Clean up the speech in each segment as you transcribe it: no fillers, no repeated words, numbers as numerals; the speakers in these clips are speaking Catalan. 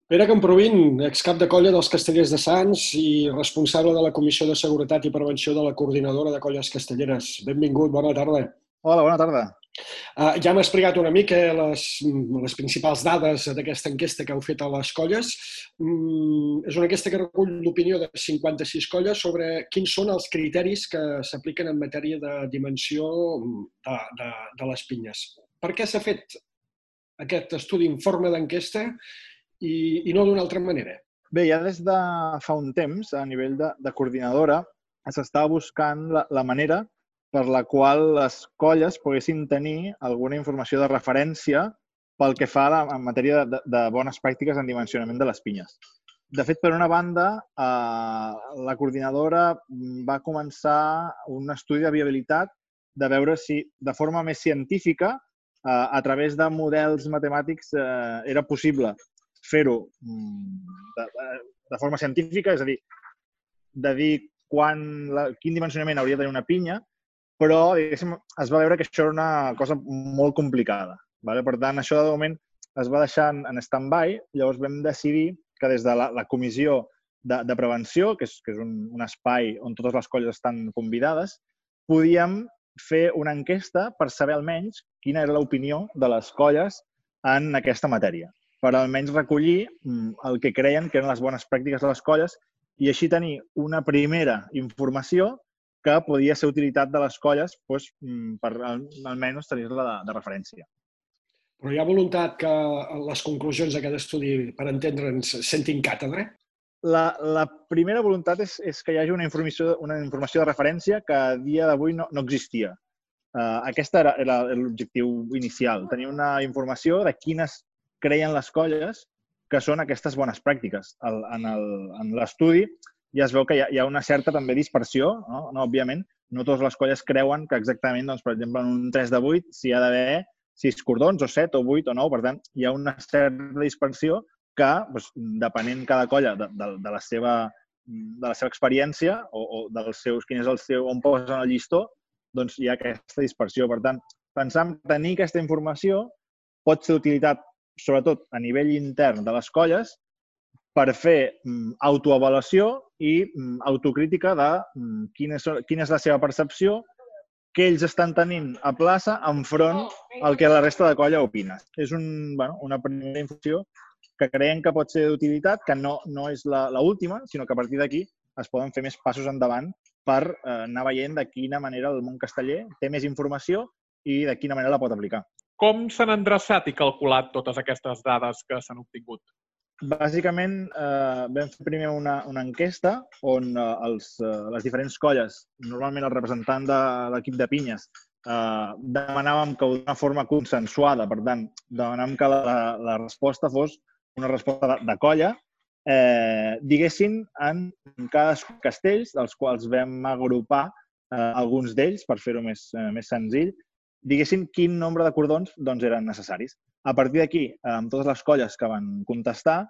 Pere Camprovin, excap de colla dels Castellers de Sants i responsable de la Comissió de Seguretat i Prevenció de la Coordinadora de Colles Castelleres. Benvingut, bona tarda. Hola, bona tarda. Ja m'ha explicat una mica les principals dades d'aquesta enquesta que heu fet a les colles. És una enquesta que recull l'opinió de 56 colles sobre quins són els criteris que s'apliquen en matèria de dimensió de les pinyes. Per què s'ha fet aquest estudi en forma d'enquesta i no d'una altra manera? Bé, ja des de fa un temps, a nivell de coordinadora, s'estava buscant la manera per la qual les colles poguessin tenir alguna informació de referència pel que fa en matèria de bones pràctiques en dimensionament de les pinyes. De fet, per una banda, la coordinadora va començar un estudi de viabilitat de veure si de forma més científica, a través de models matemàtics, era possible fer-ho de forma científica, és a dir, de dir quin dimensionament hauria de tenir una pinya, però diguéssim, es va veure que això era una cosa molt complicada. Per tant, això de moment es va deixar en stand-by, llavors vam decidir que des de la Comissió de Prevenció, que és un espai on totes les colles estan convidades, podíem fer una enquesta per saber almenys quina era l'opinió de les colles en aquesta matèria, per almenys recollir el que creien que eren les bones pràctiques de les colles i així tenir una primera informació que podia ser utilitat de les colles per almenys tenir-la de referència. Però hi ha voluntat que les conclusions d'aquest estudi, per entendre'ns, sentin càtedra? La primera voluntat és que hi hagi una informació de referència que a dia d'avui no existia. Aquest era l'objectiu inicial, tenir una informació de quines creien les colles que són aquestes bones pràctiques. En l'estudi ja es veu que hi ha una certa també dispersió, no? Òbviament, no totes les colles creuen que exactament, per exemple, en un 3 de 8 s'hi ha d'haver 6 cordons, o 7, o 8, o 9, per tant, hi ha una certa dispersió que, depenent cada colla de la seva experiència o quin és el seu, on posen el llistó, doncs hi ha aquesta dispersió. Per tant, pensam que tenir aquesta informació pot ser d'utilitat, sobretot a nivell intern de les colles, per fer autoavaluació i autocrítica de quina és la seva percepció, què ells estan tenint a plaça enfront al que la resta de colla opina. És una primera informació que creiem que pot ser d'utilitat, que no és l'última, sinó que a partir d'aquí es poden fer més passos endavant per anar veient de quina manera el món casteller té més informació i de quina manera la pot aplicar. Com s'han endreçat i calculat totes aquestes dades que s'han obtingut? Bàsicament, vam fer primer una enquesta on les diferents colles, normalment el representant de l'equip de pinyes, demanàvem que d'una forma consensuada, per tant, demanàvem que la resposta fos una resposta de colla, diguessin en cadascun castells, dels quals vam agrupar alguns d'ells, per fer-ho més senzill, diguessin quin nombre de cordons eren necessaris. A partir d'aquí, amb totes les colles que van contestar,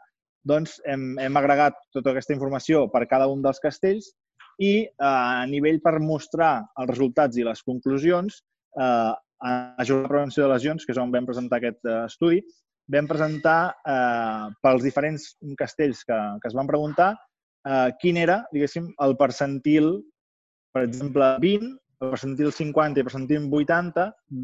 hem agregat tota aquesta informació per cada un dels castells i a nivell per mostrar els resultats i les conclusions, a Jornada de Prevenció de Lesions, que és on vam presentar aquest estudi, vam presentar pels diferents castells que es van preguntar quin era, diguéssim, el percentil, per exemple, 20, el percentil 50 i el percentil 80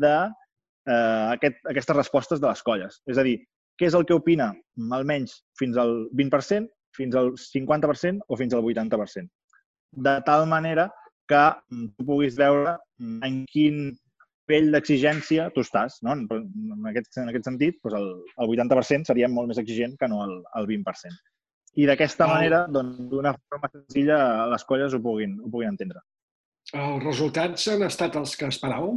d'aquestes respostes de les colles. És a dir, què és el que opina almenys fins al 20%, fins al 50% o fins al 80%. De tal manera que tu puguis veure en quin nivell d'exigència tu estàs. En aquest sentit, el 80% seria molt més exigent que no el 20%. I d'aquesta manera, d'una forma senzilla, les colles ho puguin entendre. Els resultats han estat els que esperàveu?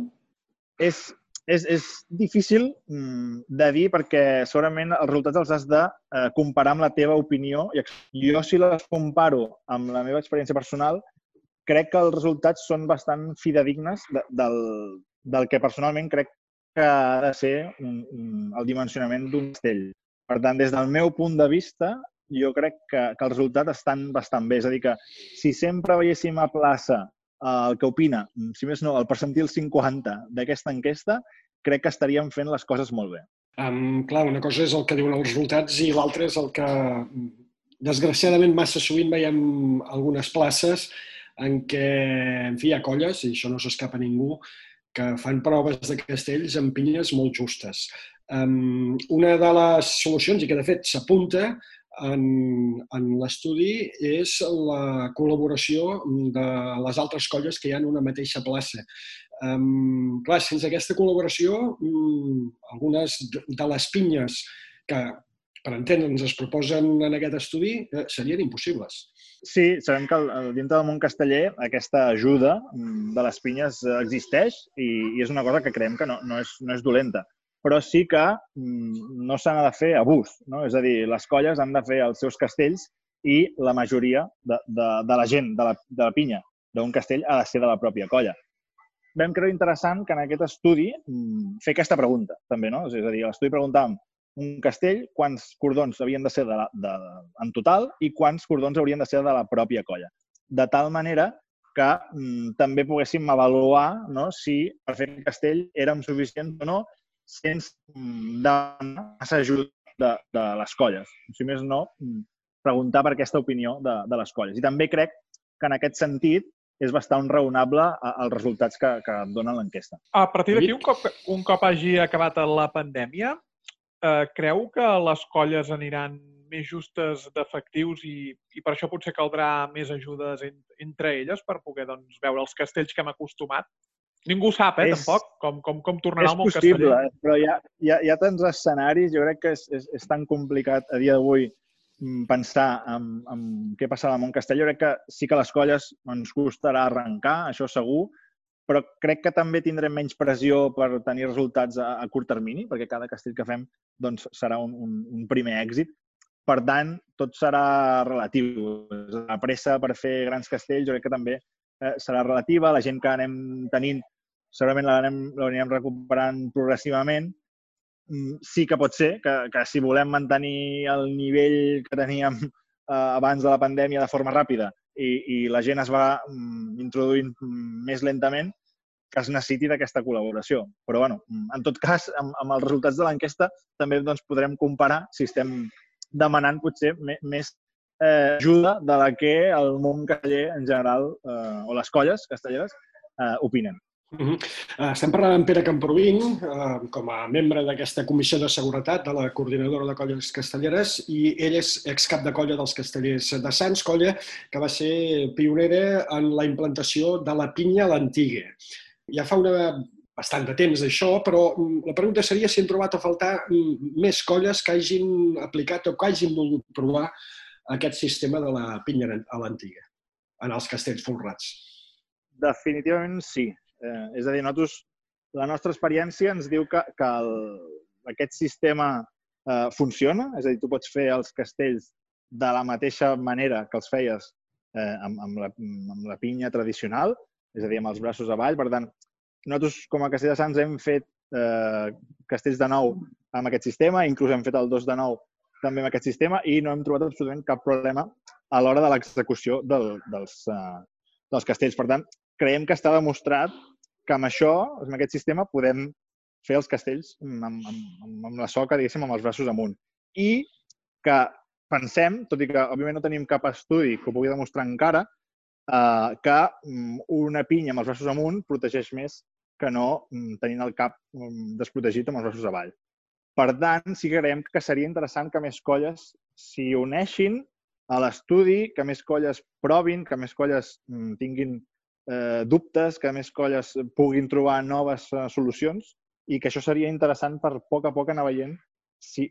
És difícil de dir perquè segurament els resultats els has de comparar amb la teva opinió. Jo, si les comparo amb la meva experiència personal, crec que els resultats són bastant fidedignes del que personalment crec que ha de ser el dimensionament d'un castell. Per tant, des del meu punt de vista, jo crec que els resultats estan bastant bé. És a dir, que si sempre veiéssim a plaça el que opina, si més no, el percentil 50 d'aquesta enquesta, crec que estaríem fent les coses molt bé. Clar, una cosa és el que diuen els resultats i l'altra és el que, desgraciadament, massa sovint veiem algunes places en què, en fi, hi ha colles, i això no s'escapa a ningú, que fan proves de castells amb pinyes molt justes. Una de les solucions, i que de fet s'apunta en l'estudi, és la col·laboració de les altres colles que hi ha en una mateixa plaça. Clar, sense aquesta col·laboració, algunes de les pinyes que, per entendre'ns, es proposen en aquest estudi serien impossibles. Sí, sabem que dintre del món casteller aquesta ajuda de les pinyes existeix i és una cosa que creiem que no és dolenta. Però sí que no se n'ha de fer abús, no? És a dir, les colles han de fer els seus castells i la majoria de la gent de la pinya d'un castell ha de ser de la pròpia colla. Vam creure interessant que en aquest estudi fer aquesta pregunta, també, no? És a dir, a l'estudi preguntàvem un castell, quants cordons havien de ser en total i quants cordons haurien de ser de la pròpia colla. De tal manera que també poguéssim avaluar, no, si per fer el castell érem suficients o no sense demanar massa ajuda de les colles. Si més no, preguntar per aquesta opinió de les colles. I també crec que en aquest sentit és bastant raonable els resultats que dona l'enquesta. A partir d'aquí, un cop hagi acabat la pandèmia, creu que les colles aniran més justes d'efectius i per això potser caldrà més ajudes entre elles per poder veure els castells que hem acostumat? Ningú sap, tampoc, com tornarà el món casteller. És possible, però hi ha tants escenaris, jo crec que és tan complicat a dia d'avui pensar en què passarà al món casteller. Jo crec que sí que les colles ens costarà arrencar, això segur, però crec que també tindrem menys pressió per tenir resultats a curt termini, perquè cada castell que fem serà un primer èxit. Per tant, tot serà relatiu. La pressa per fer grans castells jo crec que també serà relativa. La gent que anem tenint segurament l'anirem recuperant progressivament. Sí que pot ser que si volem mantenir el nivell que teníem abans de la pandèmia de forma ràpida i la gent es va introduint més lentament, que es necessiti d'aquesta col·laboració. Però, bueno, en tot cas, amb els resultats de l'enquesta també podrem comparar si estem demanant potser més ajuda de la que el món casteller en general, o les colles castelleres, opinen. Estem parlant amb Pere Camprovín, com a membre d'aquesta comissió de seguretat de la Coordinadora de Colles Castelleres, i ell és excap de colla dels Castellers de Sants, colla que va ser pionera en la implantació de la pinya a l'Antiga. Ja fa bastant de temps d'això, però la pregunta seria si han trobat a faltar més colles que hagin aplicat o que hagin volgut provar aquest sistema de la pinya a l'Antiga, en els castells folrats. Definitivament sí. És a dir, la nostra experiència ens diu que aquest sistema funciona, és a dir, tu pots fer els castells de la mateixa manera que els feies amb la pinya tradicional, és a dir, amb els braços avall. Per tant, nosaltres com a Castell de Sants hem fet castells de nou amb aquest sistema, inclús hem fet el 2 de 9 també amb aquest sistema i no hem trobat absolutament cap problema a l'hora de l'execució dels castells. Per tant, creiem que està demostrat que amb això, amb aquest sistema, podem fer els castells amb la soca, diguéssim, amb els braços amunt. I que pensem, tot i que òbviament no tenim cap estudi que ho pugui demostrar encara, que una pinya amb els braços amunt protegeix més que no tenint el cap desprotegit amb els braços avall. Per tant, sí que creiem que seria interessant que més colles s'hi uneixin a l'estudi, que més colles provin, que més colles tinguin dubtes, que més colles puguin trobar noves solucions i que això seria interessant per a poc anar veient si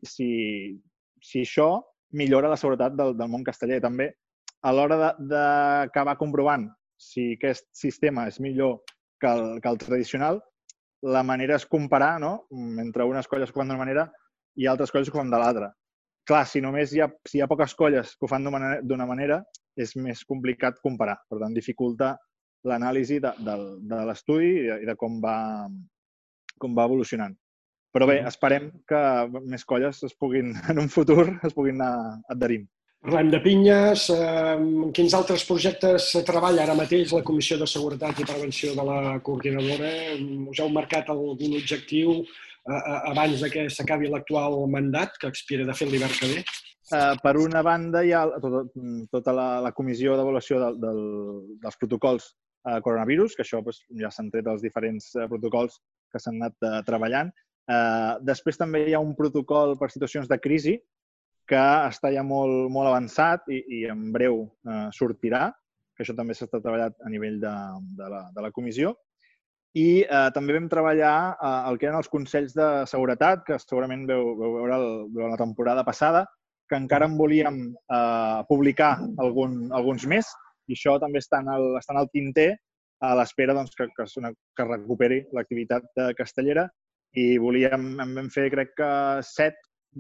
això millora la seguretat del món casteller. També, a l'hora d'acabar comprovant si aquest sistema és millor que el tradicional, la manera és comparar entre unes colles que ho fan d'una manera i altres colles que ho fan de l'altra. Clar, si només hi ha poques colles que ho fan d'una manera, és més complicat comparar. Per tant, dificulta l'anàlisi de l'estudi i de com va evolucionant. Però bé, esperem que més colles en un futur es puguin anar adherint. Parlem de pinyes. Quins altres projectes treballa ara mateix la Comissió de Seguretat i Prevenció de la Coordinadora? Us heu marcat algun objectiu abans que s'acabi l'actual mandat, que expira de fet l'hivern que ve? Per una banda, hi ha tota la comissió d'avaluació dels protocols coronavirus, que això ja s'han tret els diferents protocols que s'han anat treballant. Després també hi ha un protocol per situacions de crisi que està ja molt avançat i en breu sortirà, que això també s'ha treballat a nivell de la comissió. I també vam treballar el que eren els consells de seguretat, que segurament vau veure durant la temporada passada, que encara en volíem publicar alguns més, i això també està en el tinter a l'espera que recuperi l'activitat castellera. I vam fer, crec que, 7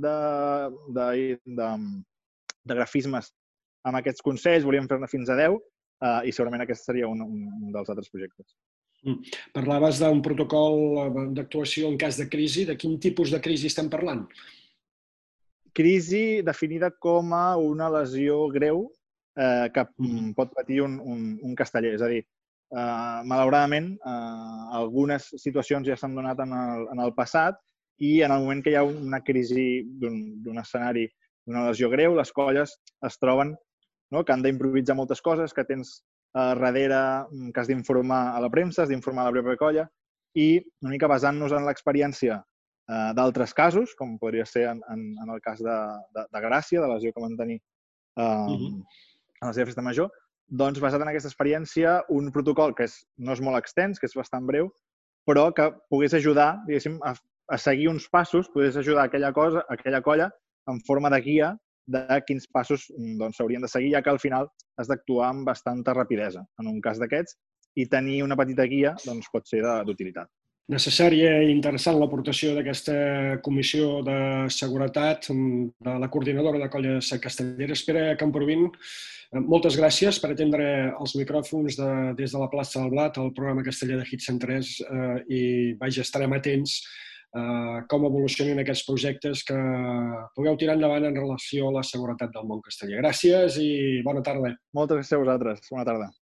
de grafismes amb aquests consells, volíem fer-ne fins a 10, i segurament aquest seria un dels altres projectes. Parlaves d'un protocol d'actuació en cas de crisi. De quin tipus de crisi estem parlant? Crisi definida com a una lesió greu que pot patir un casteller. És a dir, malauradament, algunes situacions ja s'han donat en el passat i en el moment que hi ha una crisi d'un escenari, d'una lesió greu, les colles es troben que han d'improvisar moltes coses, que tens darrere que has d'informar a la premsa, has d'informar a la pròpia colla, i una mica basant-nos en l'experiència d'altres casos, com podria ser en el cas de Gràcia, de la lesió que van tenir a la seva festa major, doncs basat en aquesta experiència, un protocol que no és molt extens, que és bastant breu, però que pogués ajudar, diguéssim, a seguir uns passos, pogués ajudar aquella colla en forma de guia de quins passos s'haurien de seguir, ja que al final has d'actuar amb bastanta rapidesa. En un cas d'aquests, i tenir una petita guia pot ser d'utilitat. Necessària i interessant l'aportació d'aquesta comissió de seguretat de la coordinadora de colles castelleres, Pere Camprubin. Moltes gràcies per atendre els micròfons des de la plaça del Blat, el programa casteller de Hit 103, i estarem atents com evolucionen aquests projectes que pugueu tirar endavant en relació a la seguretat del món casteller. Gràcies i bona tarda. Moltes gràcies a vosaltres. Bona tarda.